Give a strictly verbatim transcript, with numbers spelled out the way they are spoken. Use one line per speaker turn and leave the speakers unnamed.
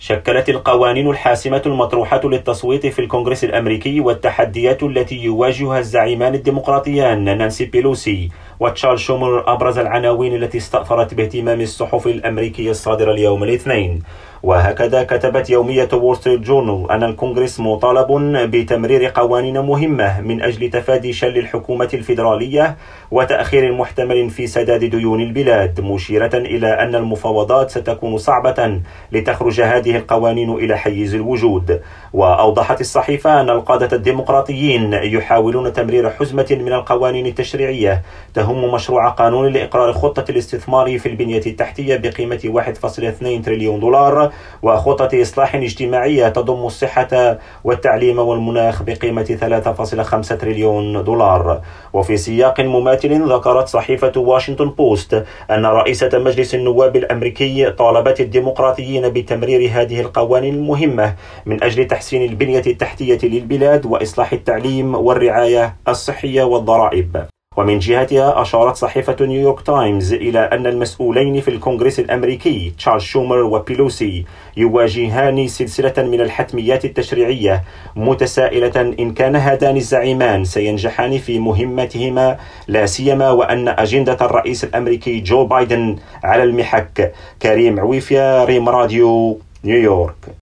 شكلت القوانين الحاسمة المطروحة للتصويت في الكونغرس الأمريكي والتحديات التي يواجهها الزعيمان الديمقراطيان نانسي بيلوسي وتشارلز شومر أبرز العناوين التي استأثرت باهتمام الصحف الأمريكية الصادرة اليوم الاثنين. وهكذا كتبت يومية وول ستريت جورنال أن الكونغرس مطالب بتمرير قوانين مهمة من أجل تفادي شل الحكومة الفيدرالية وتأخير محتمل في سداد ديون البلاد، مشيرة إلى أن المفاوضات ستكون صعبة لتخرج هذه القوانين إلى حيز الوجود. وأوضحت الصحيفة أن القادة الديمقراطيين يحاولون تمرير حزمة من القوانين التشريعية تهم مشروع قانون لإقرار خطة الاستثمار في البنية التحتية بقيمة واحد فاصلة اثنين تريليون دولار، وخطة إصلاح اجتماعية تضم الصحة والتعليم والمناخ بقيمة ثلاثة فاصلة خمسة تريليون دولار. وفي سياق مماثل ذكرت صحيفة واشنطن بوست أن رئيسة مجلس النواب الأمريكي طالبت الديمقراطيين بتمرير هذه القوانين المهمة من أجل تحسين البنية التحتية للبلاد وإصلاح التعليم والرعاية الصحية والضرائب. ومن جهتها أشارت صحيفة نيويورك تايمز إلى أن المسؤولين في الكونغرس الأمريكي تشارلز شومر وبيلوسي يواجهان سلسلة من الحتميات التشريعية، متسائلة إن كان هذان الزعيمان سينجحان في مهمتهما، لا سيما وأن أجندة الرئيس الأمريكي جو بايدن على المحك. كريم عويفيا، ريم راديو، نيويورك.